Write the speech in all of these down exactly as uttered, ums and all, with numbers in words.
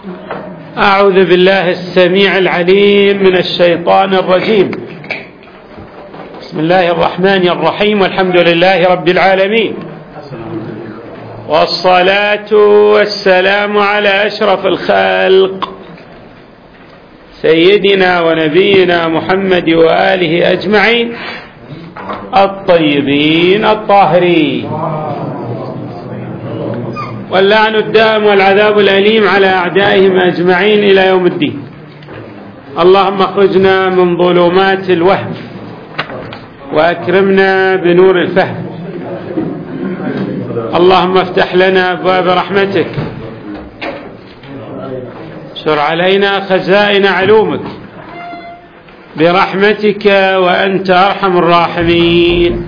أعوذ بالله السميع العليم من الشيطان الرجيم. بسم الله الرحمن الرحيم، والحمد لله رب العالمين، والصلاة والسلام على أشرف الخلق سيدنا ونبينا محمد وآله أجمعين الطيبين الطاهرين، واللعن الدائم والعذاب الأليم على أعدائهم أجمعين إلى يوم الدين. اللهم اخرجنا من ظلمات الوهم وأكرمنا بنور الفهم. اللهم افتح لنا أبواب رحمتك، اشر علينا خزائن علومك برحمتك وأنت أرحم الراحمين.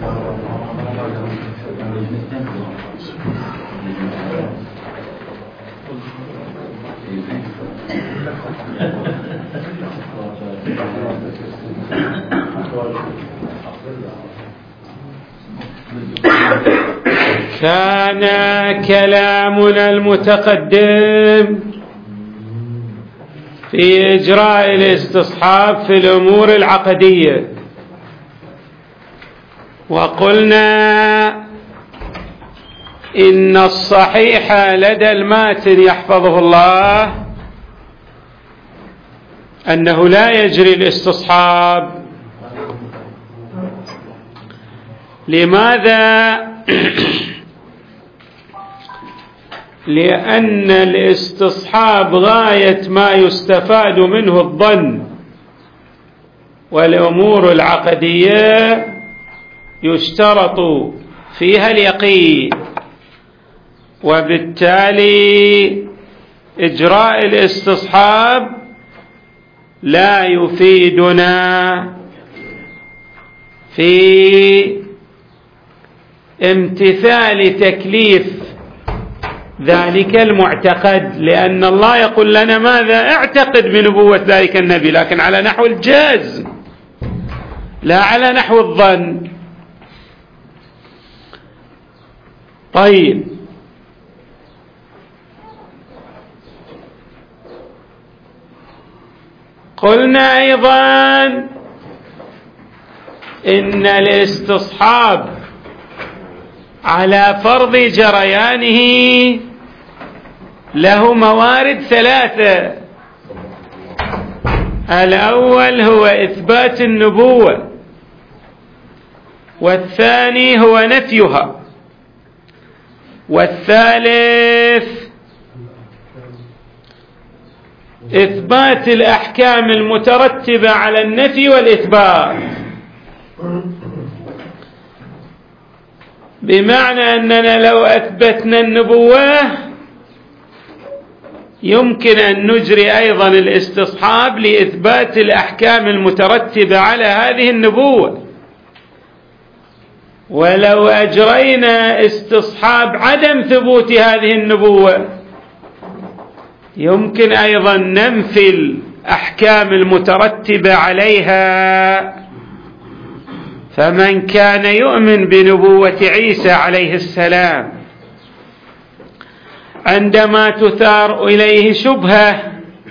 كان كلامنا المتقدم في إجراء الاستصحاب في الأمور العقدية، وقلنا إن الصحيح لدى الماتن يحفظه الله أنه لا يجري الاستصحاب. لماذا؟ لأن الاستصحاب غاية ما يستفاد منه الظن، والأمور العقدية يشترط فيها اليقين، وبالتالي إجراء الاستصحاب لا يفيدنا في امتثال تكليف ذلك المعتقد، لأن الله يقول لنا ماذا؟ اعتقد بنبوة ذلك النبي، لكن على نحو الجازم لا على نحو الظن. طيب، قلنا أيضا إن الاستصحاب على فرض جريانه له موارد ثلاثة. الأول هو إثبات النبوة، والثاني هو نفيها، والثالث إثبات الأحكام المترتبة على النفي والإثبات، بمعنى أننا لو أثبتنا النبوة يمكن أن نجري أيضا الاستصحاب لإثبات الأحكام المترتبة على هذه النبوة، ولو أجرينا استصحاب عدم ثبوت هذه النبوة يمكن أيضا ننفي الأحكام المترتبة عليها. فمن كان يؤمن بنبوة عيسى عليه السلام عندما تثار إليه شبهة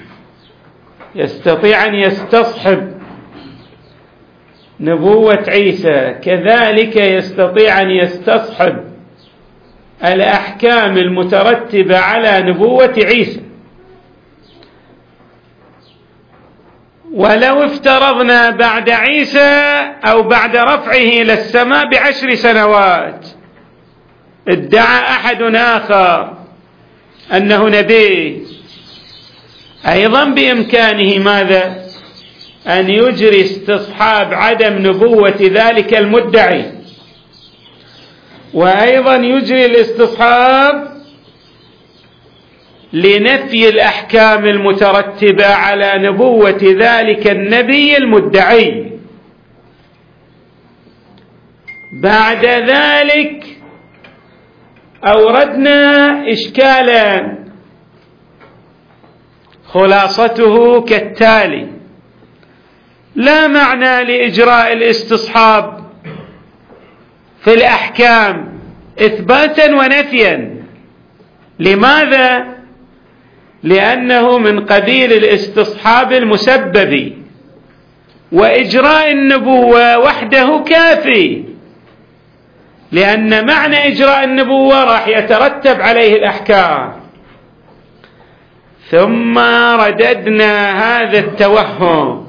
يستطيع أن يستصحب نبوة عيسى، كذلك يستطيع أن يستصحب الأحكام المترتبة على نبوة عيسى. ولو افترضنا بعد عيسى أو بعد رفعه إلى السماء بعشر سنوات ادعى أحد آخر أنه نبي، أيضا بإمكانه ماذا؟ أن يجري استصحاب عدم نبوة ذلك المدعي، وأيضا يجري الاستصحاب لنفي الأحكام المترتبة على نبوة ذلك النبي المدعي. بعد ذلك أوردنا إشكالا خلاصته كالتالي: لا معنى لإجراء الاستصحاب في الأحكام إثباتا ونفيا. لماذا؟ لأنه من قبيل الاستصحاب المسبب، وإجراء النبوة وحده كافي، لأن معنى إجراء النبوة راح يترتب عليه الأحكام. ثم رددنا هذا التوهم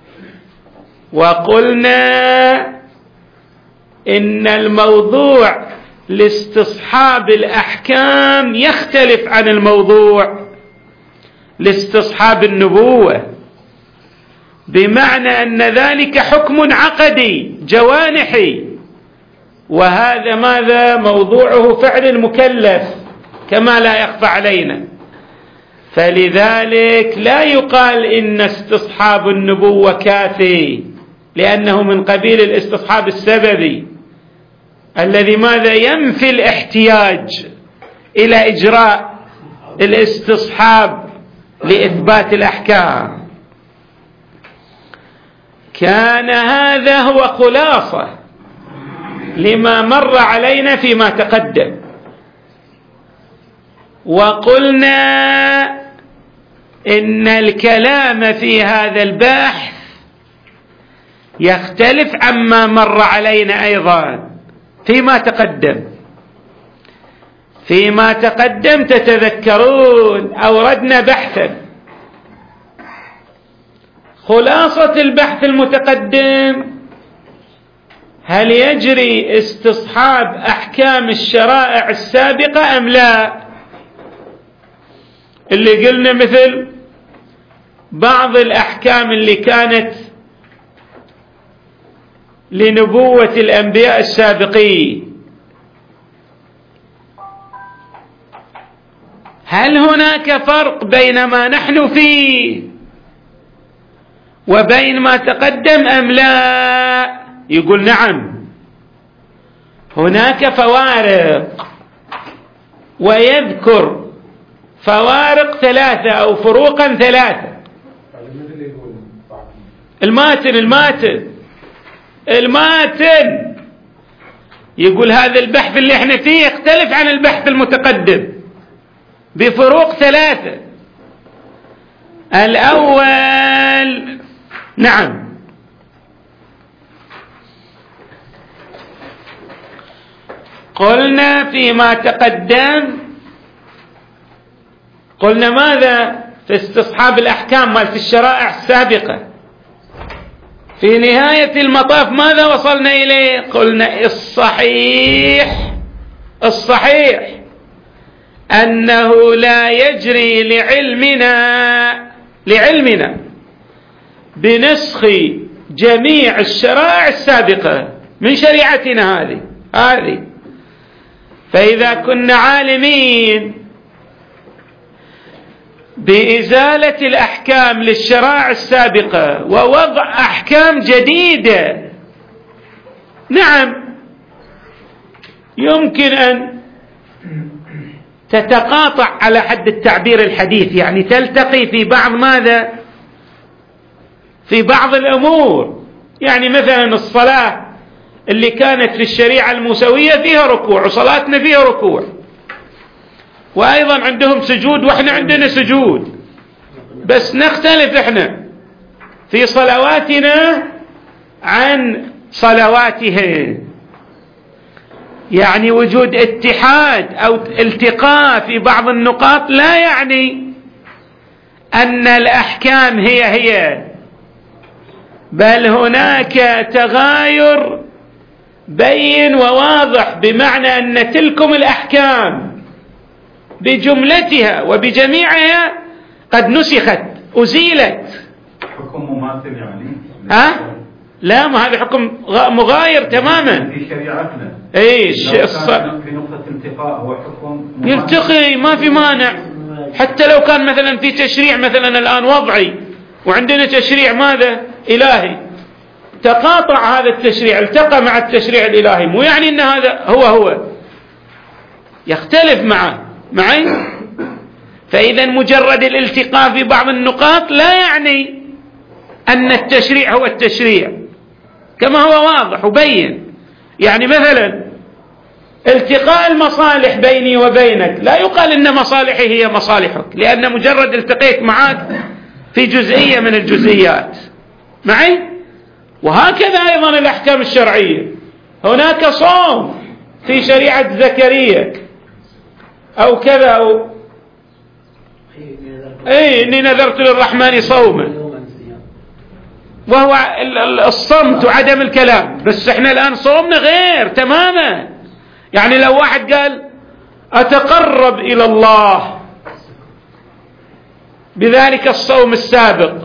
وقلنا إن الموضوع لاستصحاب الأحكام يختلف عن الموضوع لاستصحاب النبوة، بمعنى أن ذلك حكم عقدي جوانحي، وهذا ماذا موضوعه فعل المكلف كما لا يخفى علينا. فلذلك لا يقال إن استصحاب النبوة كافي، لأنه من قبيل الاستصحاب السببي الذي ماذا ينفي الاحتياج إلى إجراء الاستصحاب لإثبات الأحكام. كان هذا هو خلاصة لما مر علينا فيما تقدم، وقلنا إن الكلام في هذا البحث يختلف عما مر علينا أيضا فيما تقدم. فيما تقدم تتذكرون أوردنا بحثا، خلاصة البحث المتقدم: هل يجري استصحاب أحكام الشرائع السابقة أم لا؟ اللي قلنا مثل بعض الأحكام اللي كانت لنبوة الأنبياء السابقين، هل هناك فرق بين ما نحن فيه وبين ما تقدم أم لا؟ يقول نعم، هناك فوارق، ويذكر فوارق ثلاثة أو فروقا ثلاثة. الماتن الماتن الماتن يقول هذا البحث اللي احنا فيه يختلف عن البحث المتقدم بفروق ثلاثة. الأول نعم قلنا فيما تقدم، قلنا ماذا في استصحاب الأحكام مالت الشرائع السابقة، في نهاية المطاف ماذا وصلنا إليه؟ قلنا الصحيح الصحيح أنه لا يجري لعلمنا لعلمنا بنسخ جميع الشرائع السابقة من شريعتنا هذه هذه فإذا كنا عالمين بإزالة الأحكام للشرائع السابقة ووضع أحكام جديدة، نعم يمكن أن تتقاطع على حد التعبير الحديث، يعني تلتقي في بعض ماذا في بعض الأمور. يعني مثلا الصلاة اللي كانت في الشريعة الموسوية فيها ركوع، وصلاتنا فيها ركوع، وأيضا عندهم سجود وإحنا عندنا سجود، بس نختلف إحنا في صلواتنا عن صلواتهم. يعني وجود اتحاد أو التقاء في بعض النقاط لا يعني أن الأحكام هي هي، بل هناك تغاير بين وواضح، بمعنى أن تلكم الأحكام بجملتها وبجميعها قد نسخت أزيلت. حكم مماثل يعني؟ ها؟ لا، ما هذا حكم مغاير تماما في شريعتنا. ايش الص... في نقطة التقاء هو حكم يلتقي، ما في مانع. حتى لو كان مثلا في تشريع مثلا الآن وضعي وعندنا تشريع ماذا إلهي، تقاطع هذا التشريع التقى مع التشريع الإلهي، مو يعني أن هذا هو هو، يختلف معه معي. فإذا مجرد الالتقاء في بعض النقاط لا يعني أن التشريع هو التشريع، كما هو واضح وبين. يعني مثلا التقاء المصالح بيني وبينك لا يقال إن مصالحي هي مصالحك، لأن مجرد التقيت معك في جزئية من الجزئيات معي. وهكذا أيضا الأحكام الشرعية، هناك صوم في شريعة زكريا أو كذا أو أي إني نذرت للرحمن صوما، وهو الصمت وعدم الكلام. بس احنا الآن صومنا غير تماما. يعني لو واحد قال أتقرب إلى الله بذلك الصوم السابق،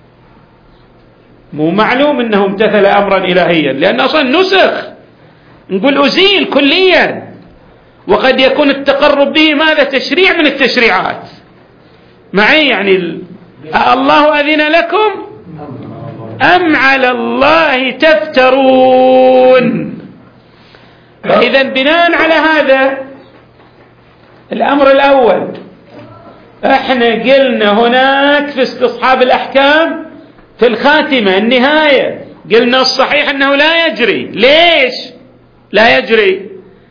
مو معلوم أنه امتثل أمرا إلهيا، لأن أصلا نسخ، نقول أزيل كليا. وقد يكون التقرب به ماذا؟ تشريع من التشريعات معي. يعني الله أذن لكم أم على الله تفترون. فإذا بناء على هذا الأمر الأول، احنا قلنا هناك في استصحاب الأحكام في الخاتمة النهاية، قلنا الصحيح أنه لا يجري. ليش لا يجري؟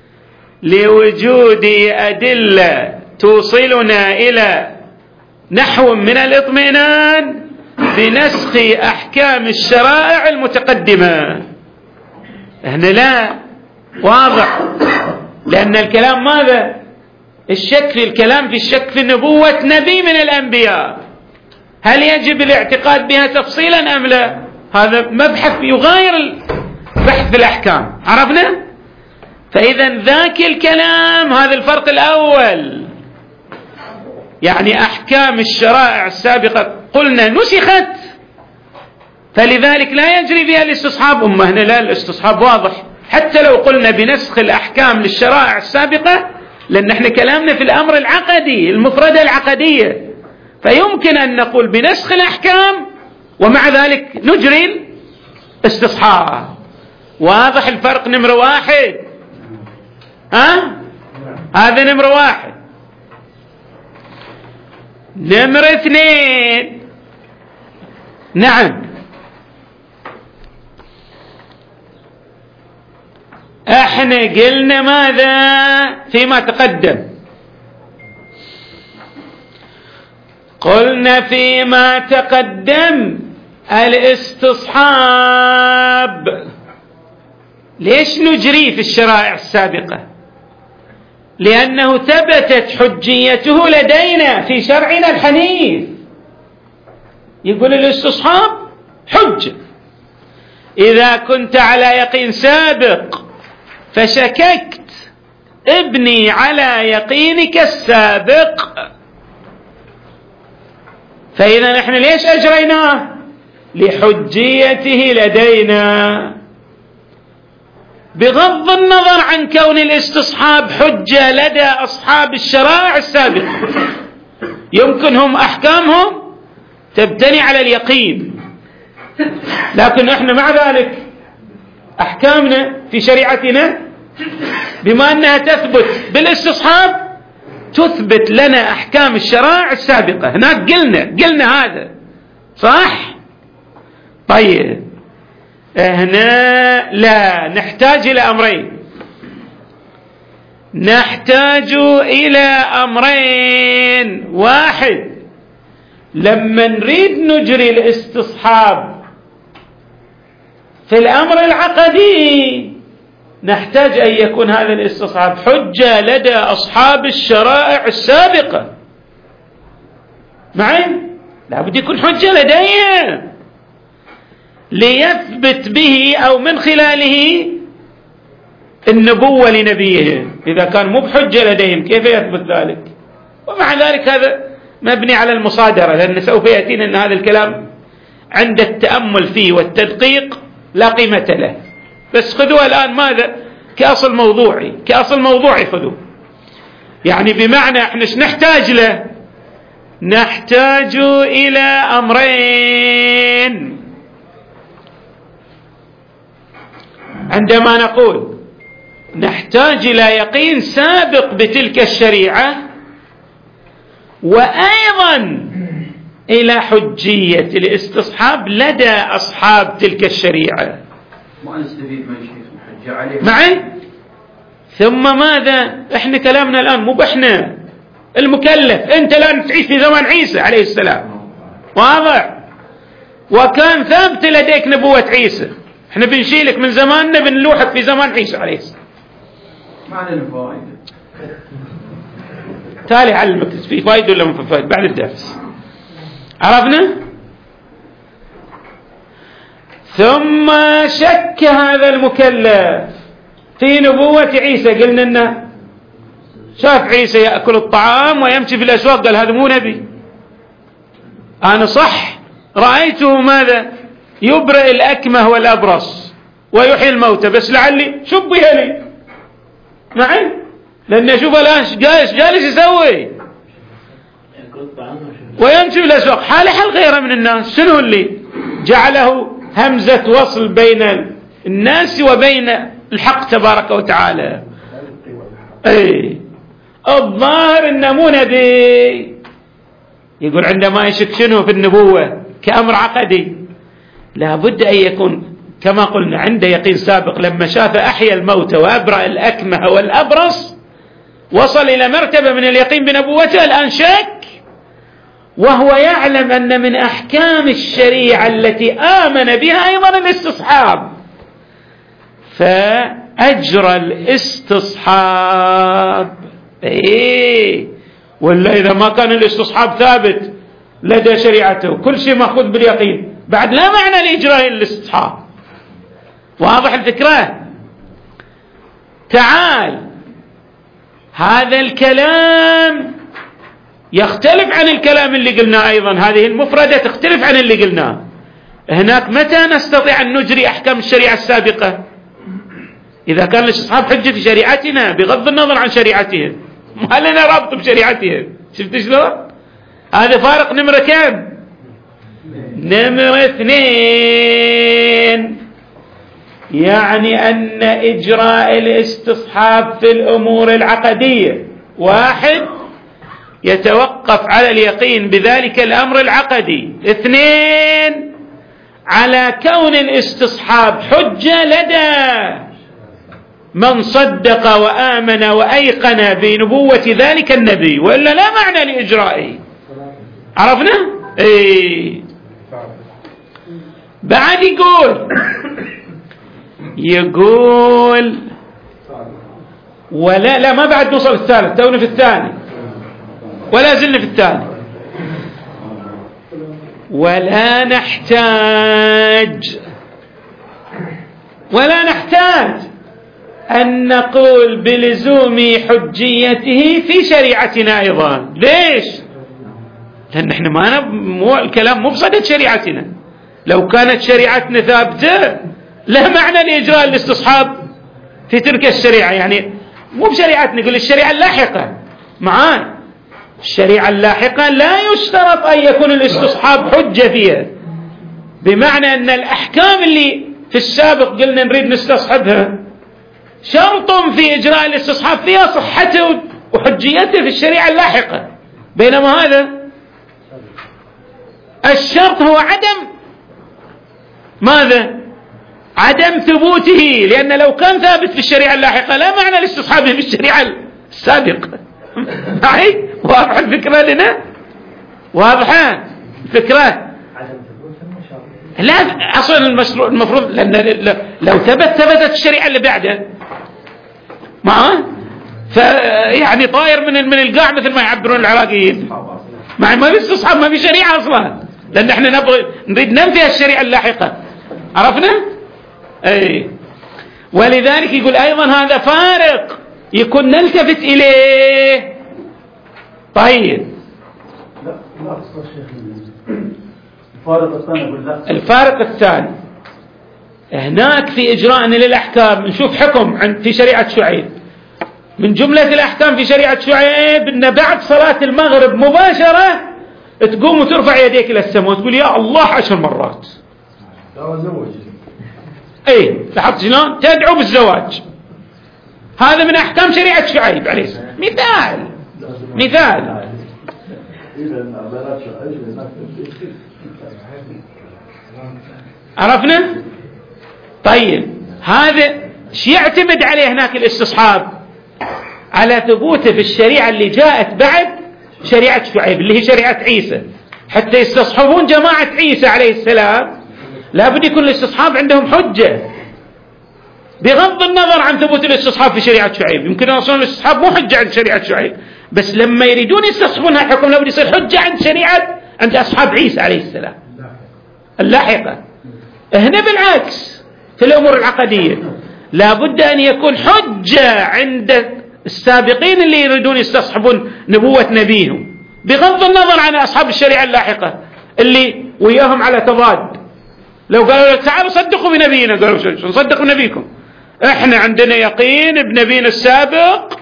لوجود أدلة توصلنا إلى نحو من الاطمئنان بنسخ أحكام الشرائع المتقدمة. هنا لا واضح، لأن الكلام ماذا؟ الشك في الكلام في الشك في نبوة نبي من الأنبياء، هل يجب الاعتقاد بها تفصيلا أم لا؟ هذا مبحث يغاير بحث في الأحكام، عرفنا؟ فإذا ذاك الكلام، هذا الفرق الأول. يعني أحكام الشرائع السابقة قلنا نسخت، فلذلك لا يجري فيها الاستصحاب. أما هنا لا، الاستصحاب واضح حتى لو قلنا بنسخ الأحكام للشرائع السابقة، لأن احنا كلامنا في الأمر العقدي، المفردة العقدية، فيمكن أن نقول بنسخ الأحكام ومع ذلك نجري الاستصحاب. واضح الفرق؟ نمرة واحد ها؟ هذا نمرة واحد. نمرة اثنين، نعم، احنا قلنا ماذا فيما تقدم؟ قلنا فيما تقدم الاستصحاب ليش نجري في الشرائع السابقة؟ لأنه ثبتت حجيته لدينا في شرعنا الحنيف. يقول الاستصحاب حجة إذا كنت على يقين سابق فشككت، ابني على يقينك السابق. فإذا نحن ليش أجريناه؟ لحجيته لدينا، بغض النظر عن كون الاستصحاب حجة لدى أصحاب الشرائع السابقة. يمكن هم أحكامهم تبتني على اليقين، لكن احنا مع ذلك أحكامنا في شريعتنا بما أنها تثبت بالاستصحاب تثبت لنا أحكام الشرائع السابقة. هناك قلنا قلنا هذا صح. طيب هنا لا، نحتاج إلى أمرين، نحتاج إلى أمرين. واحد، لما نريد نجري الاستصحاب في الأمر العقدي نحتاج أن يكون هذا الاستصحاب حجة لدى أصحاب الشرائع السابقة معي، لا بد يكون حجة لديهم ليثبت به أو من خلاله النبوة لنبيه. إذا كان مو بحجة لديهم كيف يثبت ذلك؟ ومع ذلك هذا مبني على المصادرة، لأن سوف يأتينا أن هذا الكلام عند التأمل فيه والتدقيق لا قيمة له. بس خذوه الآن ماذا؟ كأصل موضوعي، كأصل موضوعي خذوه. يعني بمعنى احنا ايش نحتاج له؟ نحتاج إلى أمرين عندما نقول نحتاج إلى يقين سابق بتلك الشريعة، وأيضا إلى حجية الاستصحاب لدى أصحاب تلك الشريعة. ما نستفيد من شيء حجة عليه معي؟ ثم ماذا؟ احنا كلامنا الآن مو بإحنا المكلف، انت الآن تعيش في زمان عيسى عليه السلام، واضح؟ وكان ثابت لديك نبوة عيسى، احنا بنشيلك من زماننا بنلوحك في زمان عيسى عليه السلام. ما علينا فوائد. تالي علمك في فايدة ولا ما في فايدة بعد الدرس. عرفنا؟ ثم شك هذا المكلف في نبوة عيسى. قلنا لنا شاف عيسى يأكل الطعام ويمشي في الأسواق، قال هذا مو نبي. أنا صح رأيته ماذا؟ يبرئ الأكمه والأبرص ويحيي الموتى، بس لعلي شبه لي معي، لأن أشوف الآن جالس جالس يسوي ويمشي في الأسواق حال حال غيره من الناس. شنو اللي جعله همزة وصل بين الناس وبين الحق تبارك وتعالى؟ اي الظاهر انه مو نبي. يقول عندما يشك شنو في النبوة كأمر عقدي لابد أن يكون كما قلنا عنده يقين سابق. لما شاف أحيا الموتى وأبرأ الأكمه والأبرص وصل إلى مرتبة من اليقين بنبوته. الآن شك وهو يعلم أن من أحكام الشريعة التي آمن بها أيضا الاستصحاب، فأجرى الاستصحاب. إيه ولا إذا ما كان الاستصحاب ثابت لدى شريعته كل شيء مأخوذ باليقين بعد لا معنى لإجراء الاستصحاب. واضح الفكرة؟ تعال، هذا الكلام يختلف عن الكلام اللي قلناه أيضا، هذه المفردة تختلف عن اللي قلناه هناك. متى نستطيع أن نجري أحكام الشريعة السابقة؟ إذا كان الاستصحاب حجة في شريعتنا بغض النظر عن شريعتهم، ما لنا رابط بشريعتهم. شفت شلون؟ هذا فارق نمرة كم؟ نمرة اثنين. يعني أن إجراء الاستصحاب في الأمور العقدية واحد يتوقف على اليقين بذلك الأمر العقدي، اثنين على كون الاستصحاب حجة لدى من صدق وآمن وأيقن بنبوة ذلك النبي، وإلا لا معنى لإجرائه. عرفنا؟ إيه. بعد يقول يقول ولا لا ما بعد نوصل الثالث، تونا في الثاني ولا زلنا في الثاني. ولا نحتاج ولا نحتاج أن نقول بلزوم حجيته في شريعتنا أيضا. ليش؟ لأن احنا ما مو الكلام مو بصدد شريعتنا. لو كانت شريعتنا ثابتة لا معنى لإجراء الاستصحاب في تلك الشريعة. يعني مو بشريعتنا، نقول الشريعة اللاحقة معاي. الشريعة اللاحقة لا يشترط أن يكون الاستصحاب حجة فيها، بمعنى أن الأحكام اللي في السابق قلنا نريد نستصحبها شرط في إجراء الاستصحاب فيها صحته وحجيته في الشريعة اللاحقة، بينما هذا الشرط هو عدم ماذا؟ عدم ثبوته، لأن لو كان ثابت في الشريعة اللاحقة لا معنى لاستصحابه في الشريعة السابقة. معي؟ واضح الفكرة لنا؟ واضحة الفكرة؟ لا أصلا المشروع المفروض لأن لو ثبت ثبتت الشريعة اللي بعده معه، فيعني طاير من من القاع مثل ما يعبرون العراقيين. مع ما في استصحاب ما في شريعة أصلا، لأن احنا نبغي نريد ننفي الشريعة اللاحقة. عرفنا؟ أي. ولذلك يقول أيضا هذا فارق يكون نلتفت إليه. طيب الفارق الثاني الفارق الثاني هناك في إجراءنا للأحكام نشوف حكم عن في شريعة شعيب، من جملة الأحكام في شريعة شعيب أن بعد صلاة المغرب مباشرة تقوم وترفع يديك إلى السماء وتقول يا الله عشر مرات. اي لاحظت شلون؟ تدعو بالزواج. هذا من أحكام شريعة شعيب عليه السلام. مثال مثال عرفنا؟ طيب هذا شو يعتمد عليه هناك الاستصحاب؟ على ثبوته في الشريعة اللي جاءت بعد شريعة شعيب اللي هي شريعة عيسى، حتى يستصحبون جماعة عيسى عليه السلام لابد يكون الاستصحاب عندهم حجة بغض النظر عن ثبوت الاستصحاب في شريعة شعيب. يمكن أصلا الاستصحاب مو حجة عند شريعة شعيب، بس لما يريدون يستصحبون هالحكم لابد يصير حجة عند شريعة عند أصحاب عيسى عليه السلام اللاحقة. هنا بالعكس في الأمور العقدية لابد أن يكون حجة عند السابقين اللي يريدون يستصحبون نبوة نبيهم بغض النظر عن أصحاب الشريعة اللاحقة اللي وياهم على تضاد. لو قالوا لك تعالوا صدقوا بنبينا، قالوا شو نصدق بنبيكم؟ احنا عندنا يقين بنبينا السابق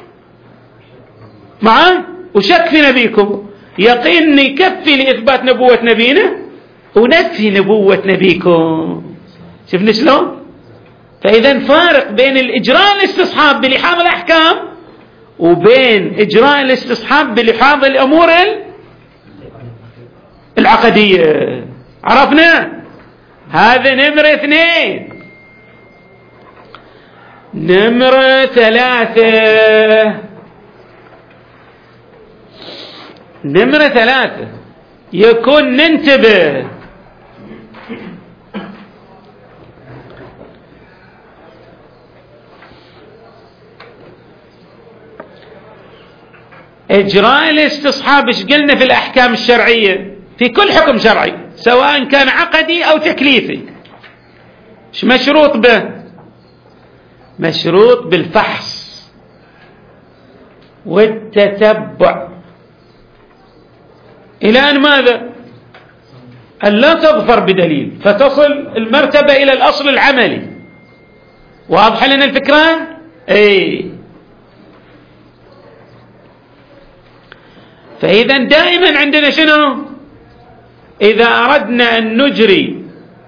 معه وشك في نبيكم، يقين يكفي لإثبات نبوة نبينا ونفي نبوة نبيكم. شفنا شلون؟ فإذا فارق بين الإجراء الاستصحاب بلحاظ الأحكام وبين إجراء الاستصحاب بلحاظ الأمور العقدية. عرفنا؟ هذا نمرة اثنين. نمرة ثلاثة نمرة ثلاثة يكون ننتبه إجراء الاستصحاب إيش قلنا في الأحكام الشرعية في كل حكم شرعي سواء كان عقدي أو تكليفي إيش مشروط به؟ مشروط بالفحص والتتبع إلى أن ماذا؟ أن لا تظفر بدليل فتصل المرتبة إلى الأصل العملي. واضح لنا الفكرة؟ أي. فإذا دائما عندنا شنو؟ إذا أردنا أن نجري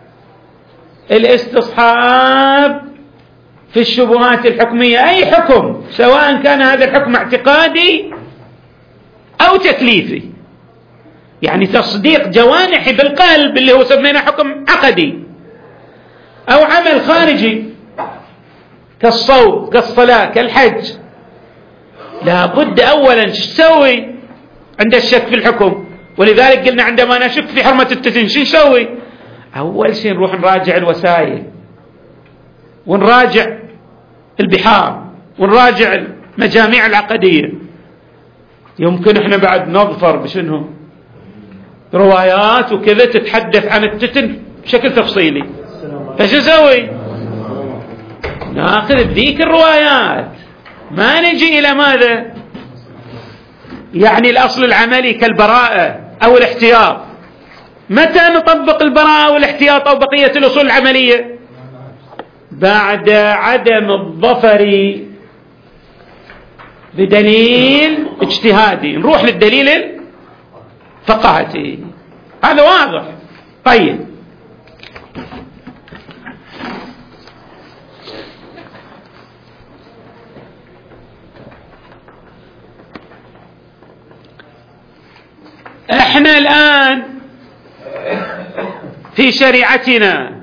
الاستصحاب في الشبهات الحكمية أي حكم سواء كان هذا الحكم اعتقادي أو تكليفي، يعني تصديق جوانحي بالقلب اللي هو سمينا حكم عقدي، أو عمل خارجي كالصوم كالصلاة كالحج، لابد أولا تسوي عند الشك في الحكم. ولذلك قلنا عندما نشك في حرمة التتن شو نسوي؟ أول شيء نروح نراجع الوسائل ونراجع البحار ونراجع المجاميع العقدية. يمكن احنا بعد نظفر بشنو روايات وكذا تتحدث عن التتن بشكل تفصيلي، فشو نسوي؟ ناخذ ذيك الروايات ما نجي إلى ماذا؟ يعني الأصل العملي كالبراءة أو الاحتياط. متى نطبق البراءة والاحتياط أو بقية الأصول العملية؟ بعد عدم الظفر بدليل اجتهادي، نروح للدليل الفقهي. هذا واضح. طيب احنا الآن في شريعتنا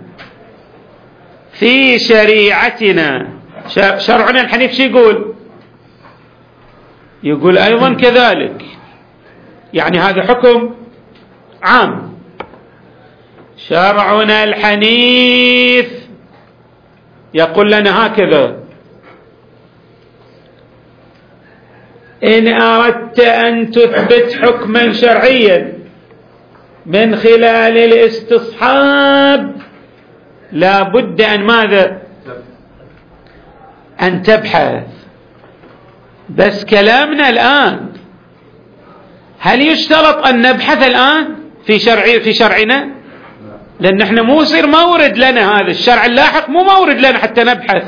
في شريعتنا شرعنا الحنيف شو يقول؟ يقول أيضا كذلك، يعني هذا حكم عام. شرعنا الحنيف يقول لنا هكذا: إن أردت أن تثبت حكما شرعيا من خلال الاستصحاب لا بد أن ماذا؟ أن تبحث. بس كلامنا الآن هل يشترط أن نبحث الآن في شرعي في شرعنا؟ لأن احنا مو يصير مورد لنا، هذا الشرع اللاحق مو مورد لنا حتى نبحث.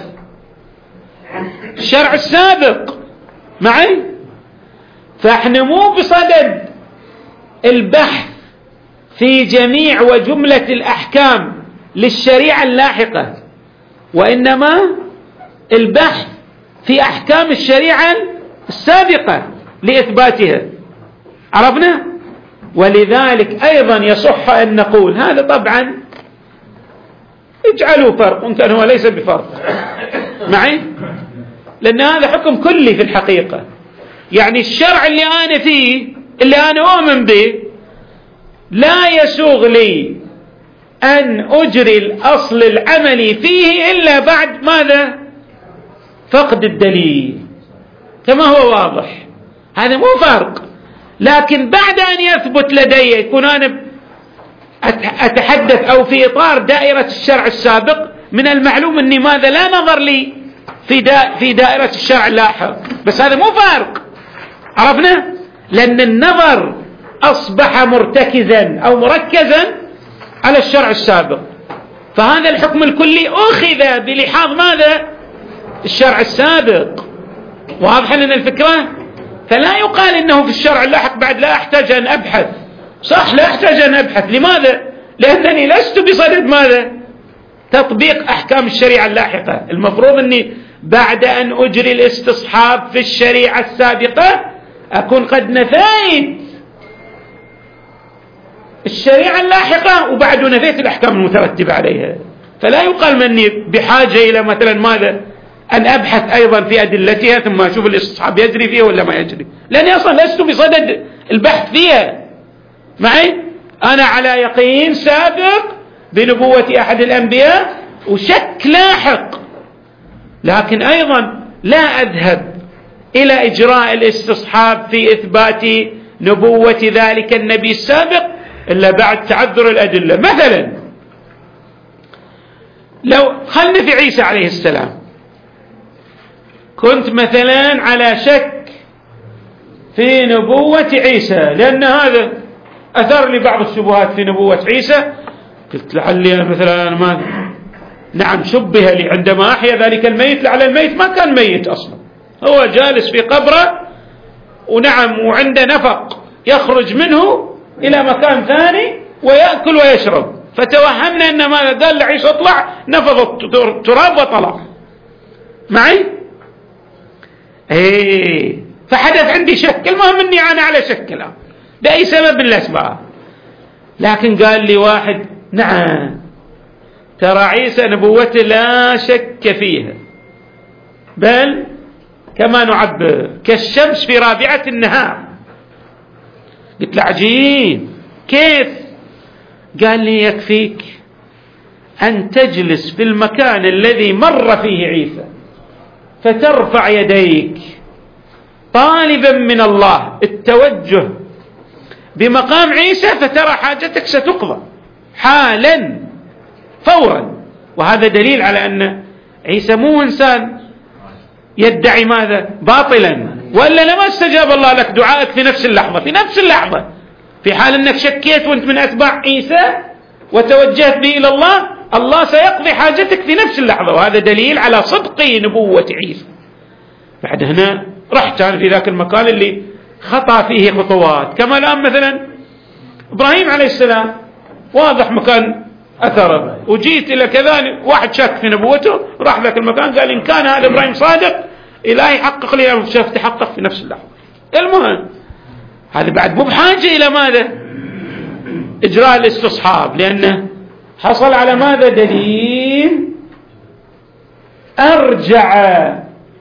الشرع السابق معي، فاحنا مو بصدد البحث في جميع وجملة الأحكام للشريعة اللاحقة، وإنما البحث في أحكام الشريعة السابقة لإثباتها. عرفنا؟ ولذلك أيضا يصح أن نقول هذا طبعا اجعلوا فرق، وإن كان هو ليس بفرق معي، لأن هذا حكم كلي في الحقيقة. يعني الشرع اللي أنا فيه اللي أنا أؤمن به لا يسوغ لي أن أجري الأصل العملي فيه إلا بعد ماذا؟ فقد الدليل، كما هو واضح. هذا مو فرق. لكن بعد أن يثبت لدي يكون أنا أتحدث أو في إطار دائرة الشرع السابق، من المعلوم أني ماذا لا نظر لي في دا في دائرة الشرع اللاحق. بس هذا مو فرق، عرفنا؟ لأن النظر أصبح مرتكزا أو مركزا على الشرع السابق، فهذا الحكم الكلي أخذ بلحاظ ماذا؟ الشرع السابق. واضح لنا الفكرة؟ فلا يقال إنه في الشرع اللاحق بعد لا أحتاج أن أبحث. صح، لا أحتاج أن أبحث. لماذا؟ لأنني لست بصدد ماذا؟ تطبيق أحكام الشريعة اللاحقة. المفروض أني بعد أن أجري الاستصحاب في الشريعة السابقة أكون قد نفيت الشريعة اللاحقة وبعد نفيت الأحكام المترتبة عليها. فلا يقال مني بحاجة إلى مثلا ماذا؟ أن أبحث أيضا في أدلتها ثم أشوف الاستصحاب يجري فيها ولا ما يجري، لأني أصلا لست بصدد البحث فيها. معي؟ أنا على يقين سابق بنبوة أحد الأنبياء وشك لاحق، لكن أيضا لا أذهب إلى إجراء الاستصحاب في إثبات نبوة ذلك النبي السابق إلا بعد تعذر الأدلة. مثلا لو خلنا في عيسى عليه السلام، كنت مثلا على شك في نبوة عيسى لأن هذا أثر لي بعض الشبهات في نبوة عيسى، قلت لعلي مثلا ما نعم شبه لي عندما أحيا ذلك الميت، لعل الميت ما كان ميت أصلا، هو جالس في قبره ونعم وعنده نفق يخرج منه إلى مكان ثاني ويأكل ويشرب، فتوهمنا أن ماذا؟ قال لعيسى اطلع، نفض التراب وطلع. معي؟ ايه، فحدث عندي شك. المهم اني انا على شك الان باي سبب من الاسباب. لكن قال لي واحد نعم ترى عيسى نبوته لا شك فيها، بل كما نعبر كالشمس في رابعة النهار. قلت له عجيب، كيف؟ قال لي يكفيك أن تجلس في المكان الذي مر فيه عيسى فترفع يديك طالبا من الله التوجه بمقام عيسى، فترى حاجتك ستقضى حالا فورا. وهذا دليل على أن عيسى مو إنسان يدعي ماذا؟ باطلا، وإلا لما استجاب الله لك دعائك في نفس اللحظة. في نفس اللحظة في حال أنك شكيت وأنت من أتباع عيسى وتوجهت به إلى الله، الله سيقضي حاجتك في نفس اللحظة. وهذا دليل على صدق نبوة عيسى. بعد هنا رحت أنا في ذاك المكان اللي خطأ فيه خطوات، كما الآن مثلا إبراهيم عليه السلام واضح مكان أثره، وجيت إلى كذا واحد شك في نبوته راح ذاك المكان قال إن كان هذا إبراهيم صادق إلهي حقق لي، أو شاف تحقق في نفس اللحظة. المهم هذا بعد مو بحاجة إلى ماذا؟ إجراء الاستصحاب، لأنه حصل على ماذا؟ دليل أرجع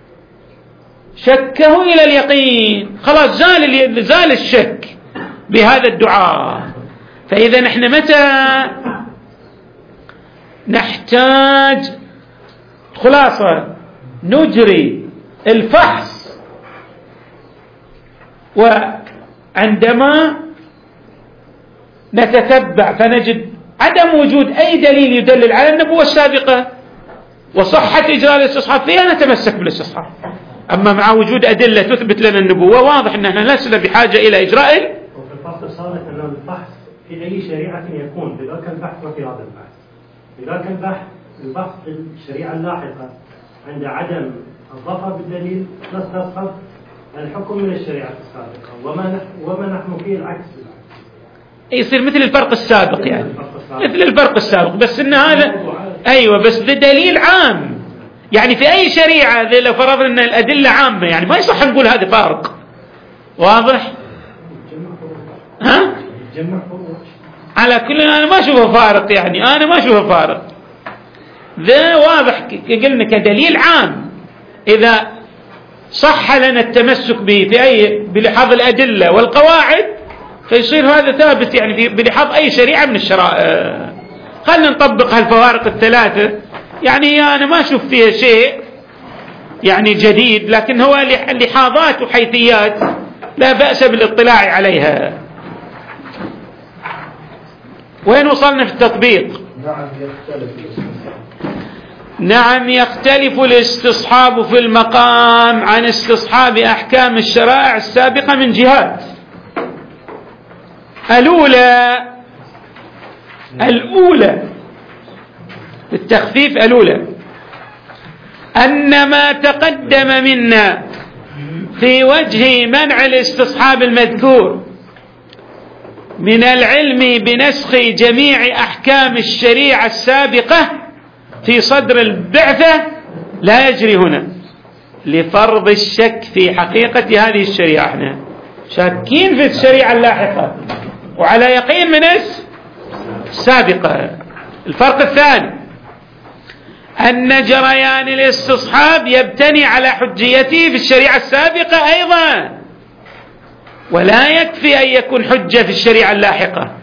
شكه إلى اليقين، خلاص زال زال الشك بهذا الدعاء. فإذا نحن متى نحتاج خلاصة نجري الفحص؟ وعندما نتتبع فنجد عدم وجود أي دليل يدلل على النبوة السابقة وصحة إجراء الاستصحاب فيها نتمسك بالاستصحاب. أما مع وجود أدلة تثبت لنا النبوة واضح أن احنا لسنا بحاجة إلى إجراء. وفي الفصل السابق أن الفحص في أي شريعة يكون بذلك البحث وفي هذا البحث، بذلك البحث البحث في الشريعة اللاحقة عند عدم الظفر بالدليل نستصحب الحكم من الشريعة السابقة، وما وما نحن فيه العكس. يصير مثل الفرق السابق، يعني مثل الفرق السابق، بس ان هذا ايوه بس بدليل عام. يعني في اي شريعه لو فرضنا ان الادله عامه يعني ما يصح نقول هذا فارق. واضح؟ ها؟ على كل انا ما اشوفه فارق، يعني انا ما اشوفه فارق. ذا واضح قلنا كدليل عام. اذا صح لنا التمسك به في أي بلحاظ الأدلة والقواعد، فيصير هذا ثابت يعني بلحاظ أي شريعة من الشرائع. خلنا نطبق هالفوارق الثلاثة، يعني أنا ما أشوف فيها شيء يعني جديد، لكن هو لحاظات وحيثيات لا بأس بالاطلاع عليها. وين وصلنا في التطبيق؟ نعم يختلف نعم يختلف الاستصحاب في المقام عن استصحاب أحكام الشرائع السابقة من جهات. الأولى الأولى التخفيف الأولى أن ما تقدم منا في وجه منع الاستصحاب المذكور من العلم بنسخ جميع أحكام الشريعة السابقة في صدر البعثة لا يجري هنا، لفرض الشك في حقيقة هذه الشريعة. احنا شاكين في الشريعة اللاحقة وعلى يقين من السابقة. الفرق الثاني أن جريان الاستصحاب يبتني على حجيته في الشريعة السابقة أيضا، ولا يكفي أن يكون حجة في الشريعة اللاحقة،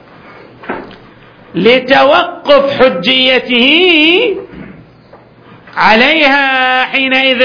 لتوقف حجيته عليها حينئذ.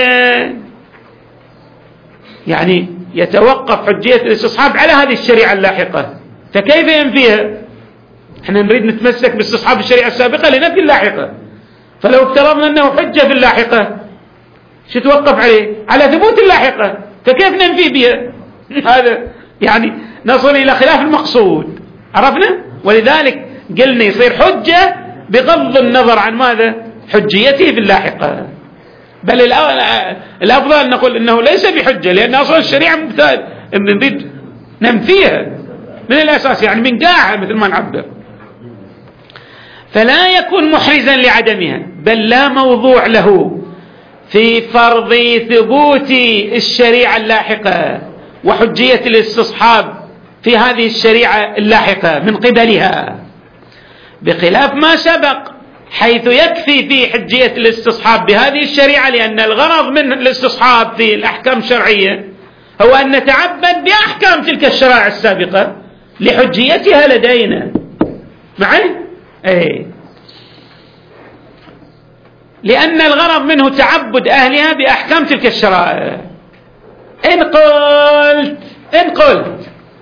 يعني يتوقف حجية الاستصحاب على هذه الشريعة اللاحقة، فكيف ينفيها؟ احنا نريد نتمسك باستصحاب الشريعة السابقة لنفي اللاحقة، فلو افترضنا أنه حجة في اللاحقة شو توقف عليه؟ على ثبوت اللاحقة، فكيف ننفي بها؟ هذا يعني نصل إلى خلاف المقصود. عرفنا؟ ولذلك قلنا يصير حجة بغض النظر عن ماذا؟ حجيته في اللاحقة. بل الأفضل أن نقول إنه ليس بحجة، لأن أصلا الشريعة مثال نريد ننفيها من الأساس، يعني من قاعها مثل ما نعبر، فلا يكون محرزا لعدمها، بل لا موضوع له في فرض ثبوت الشريعة اللاحقة وحجية الاستصحاب في هذه الشريعة اللاحقة من قبلها، بخلاف ما سبق حيث يكفي في حجية الاستصحاب بهذه الشريعة، لأن الغرض من الاستصحاب في الأحكام الشرعية هو أن نتعبد بأحكام تلك الشرائع السابقة لحجيتها لدينا. معي؟ أي. لأن الغرض منه تعبد أهلها بأحكام تلك الشرائع. إن قلت إن قلت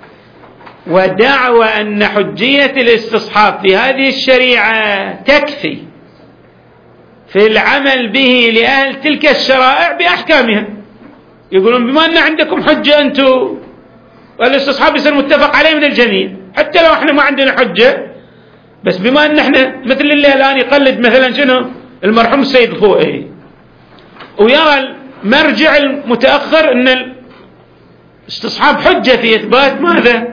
ودعوى أن حجية الاستصحاب في هذه الشريعة تكفي في العمل به لأهل تلك الشرائع بأحكامها، يقولون بما أن عندكم حجة أنتم والاستصحاب يصير متفق عليه من الجميع، حتى لو احنا ما عندنا حجة، بس بما أن احنا مثل اللي الآن يقلد مثلا شنو المرحوم السيد الخوئي، ويرى المرجع المتأخر أن الاستصحاب حجة في إثبات ماذا؟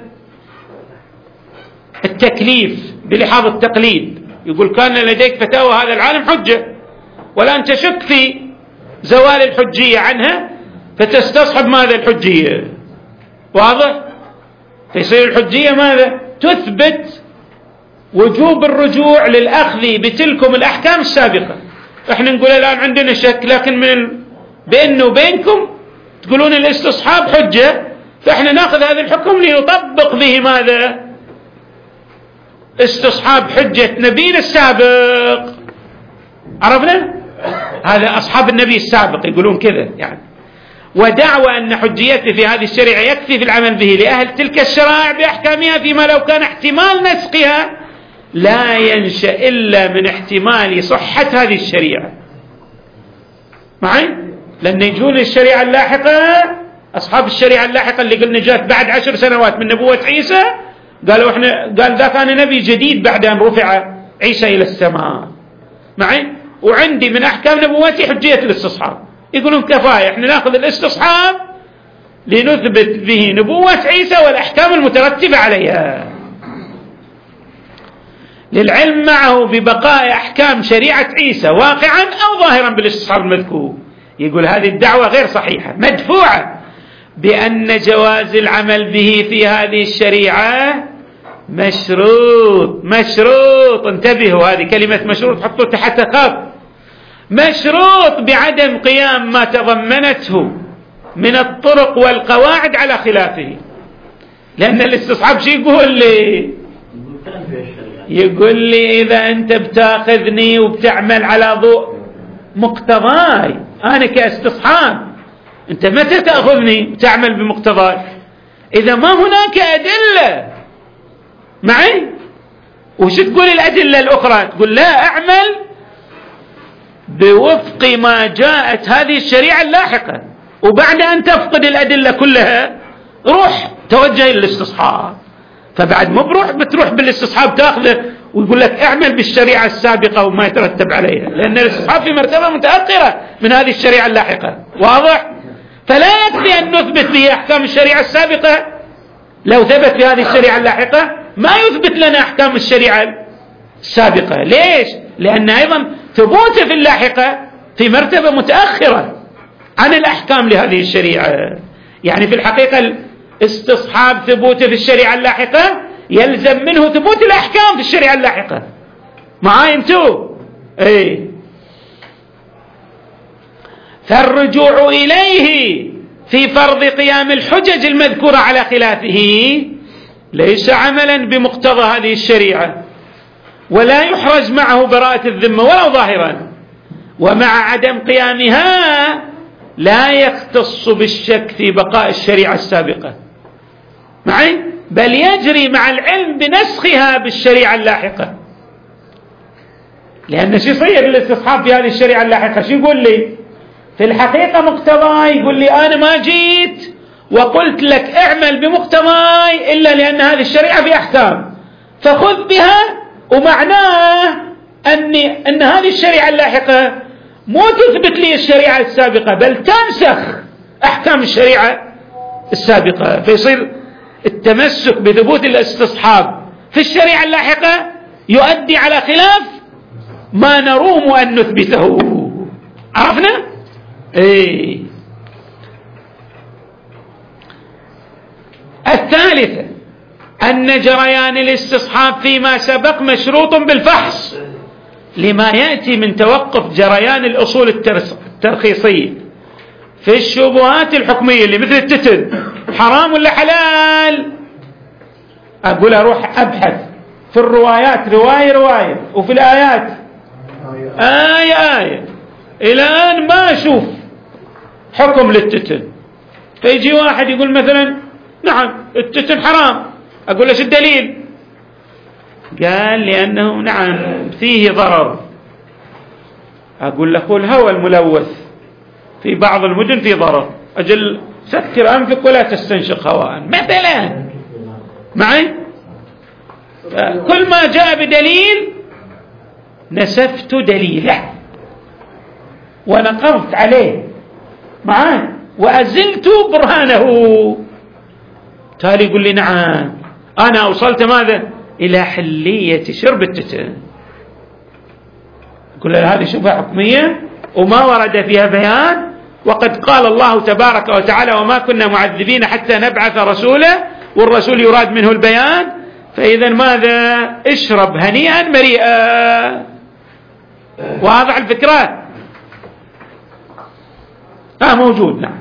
التكليف بلحاظ التقليد. يقول كان لديك فتاوى هذا العالم حجة، والآن تشك في زوال الحجية عنها فتستصحب ماذا؟ الحجية. واضح؟ فيصير الحجية ماذا؟ تثبت وجوب الرجوع للأخذ بتلكم الأحكام السابقة. احنا نقول الآن عندنا شك، لكن من بيننا وبينكم تقولون الاستصحاب حجة، فاحنا ناخذ هذا الحكم لنطبق به ماذا؟ استصحاب حجة نبينا السابق. عرفنا؟ هذا أصحاب النبي السابق يقولون كذا يعني. ودعوى أن حجيته في هذه الشريعة يكفي في العمل به لأهل تلك الشرائع بأحكامها، فيما لو كان احتمال نسقها لا ينشأ إلا من احتمال صحة هذه الشريعة. معي؟ لأن يجون الشريعة اللاحقة، أصحاب الشريعة اللاحقة اللي قلنا جات بعد عشر سنوات من نبوة عيسى، قالوا احنا قال ذا كان نبي جديد بعد أن رفع عيسى إلى السماء. معي؟ وعندي من أحكام نبوتي حجية الاستصحاب. يقولون كفاية احنا ناخذ الاستصحاب لنثبت به نبوة عيسى والأحكام المترتبة عليها، للعلم معه ببقاء أحكام شريعة عيسى واقعا أو ظاهرا بالاستصحاب المذكور. يقول هذه الدعوة غير صحيحة مدفوعة بأن جواز العمل به في هذه الشريعة مشروط. مشروط، انتبهوا، هذه كلمة مشروط حطوا تحت خط، مشروط بعدم قيام ما تضمنته من الطرق والقواعد على خلافه. لأن الاستصحاب شي يقول لي يقول لي إذا أنت بتاخذني وبتعمل على ضوء مقتضاي أنا كاستصحاب، أنت متى تأخذني بتعمل بمقتضاي؟ إذا ما هناك أدلة معي. وش تقول الأدلة الأخرى؟ تقول لا، أعمل بوفق ما جاءت هذه الشريعة اللاحقة، وبعد أن تفقد الأدلة كلها روح توجه للاستصحاب. فبعد ما بروح بتروح بالاستصحاب تأخذه ويقول لك اعمل بالشريعة السابقة وما يترتب عليها، لأن الاستصحاب في مرتبة متأخرة من هذه الشريعة اللاحقة. واضح؟ فلا يكفي أن نثبت به أحكام الشريعة السابقة. لو ثبت في هذه الشريعة اللاحقة ما يثبت لنا أحكام الشريعة السابقة. ليش؟ لأن أيضا ثبوته في اللاحقة في مرتبة متأخرة عن الأحكام لهذه الشريعة. يعني في الحقيقة استصحاب ثبوته في الشريعة اللاحقة يلزم منه ثبوت الأحكام في الشريعة اللاحقة. معاي انتو؟ اي. فالرجوع إليه في فرض قيام الحجج المذكورة على خلافه ليس عملا بمقتضى هذه الشريعة، ولا يحرز معه براءة الذمة ولو ظاهرا. ومع عدم قيامها لا يختص بالشك في بقاء الشريعة السابقة معي، بل يجري مع العلم بنسخها بالشريعة اللاحقة. لأن شو يصير الاستصحاب في هذه الشريعة اللاحقة؟ شو يقول لي في الحقيقة مقتضاي؟ يقول لي أنا ما جيت وقلت لك اعمل بمقتضاي إلا لأن هذه الشريعة في أحكام، فخذ بها. ومعناه أني أن هذه الشريعة اللاحقة مو تثبت لي الشريعة السابقة بل تنسخ أحكام الشريعة السابقة. فيصير التمسك بثبوت الاستصحاب في الشريعة اللاحقة يؤدي على خلاف ما نروم أن نثبته. عرفنا؟ ايه. الثالثة أن جريان الاستصحاب فيما سبق مشروط بالفحص لما يأتي من توقف جريان الأصول الترخيصية في الشبهات الحكمية اللي مثل التتن حرام ولا حلال. أقول أروح أبحث في الروايات رواية رواية وفي الآيات آية آية إلى الآن ما أشوف حكم للتتن. فيجي واحد يقول مثلا نعم التتن حرام، أقول له شو الدليل؟ قال لأنه نعم فيه ضرر. أقول له الهواء الملوث في بعض المدن فيه ضرر، أجل سكر أنفك ولا تستنشق هواء مثلا معي. كل ما جاء بدليل نسفت دليله ونقضت عليه معاه وأزلت برهانه. تالي يقول لي نعم أنا أوصلت ماذا إلى حلية شرب التتن. يقول له هذه شبهة حكمية وما ورد فيها بيان، وقد قال الله تبارك وتعالى وما كنا معذبين حتى نبعث رسولا، والرسول يراد منه البيان. فإذا ماذا؟ اشرب هنيئا مريئا. واضح الفكرة؟ ها موجود. نعم.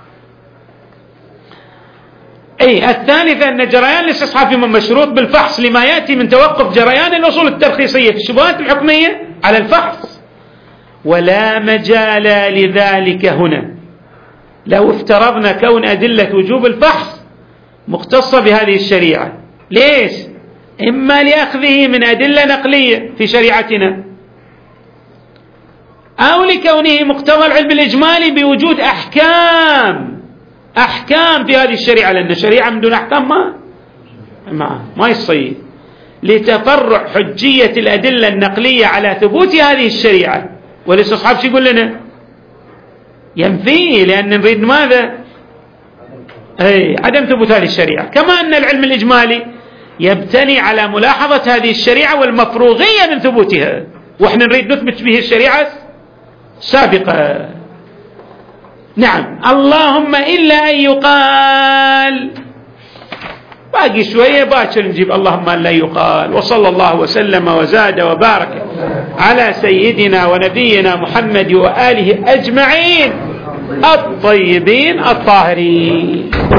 أي الثالثة أن جريان الاستصحاب مشروط بالفحص لما يأتي من توقف جريان الأصول الترخيصية في الشبهات الحكمية على الفحص، ولا مجال لذلك هنا لو افترضنا كون أدلة وجوب الفحص مختصة بهذه الشريعة. ليش؟ إما لأخذه من أدلة نقلية في شريعتنا، أو لكونه مقتضى العلم الإجمالي بوجود أحكام أحكام في هذه الشريعة، لأن الشريعة من دون أحكام ما ما, ما يصير. لتفرع حجية الأدلة النقلية على ثبوت هذه الشريعة. والاستصحاب شو يقول لنا؟ ينفيه، لأن نريد ماذا؟ أي عدم ثبوت هذه الشريعة. كما أن العلم الإجمالي يبتني على ملاحظة هذه الشريعة والمفروغية من ثبوتها، وإحنا نريد نثبت به الشريعة السابقة. نعم. اللهم إلا أن يقال، باقي شوية باكر نجيب اللهم إلا أن يقال. وصلى الله وسلم وزاد وبارك على سيدنا ونبينا محمد وآله أجمعين. الطيبين الطاهرين.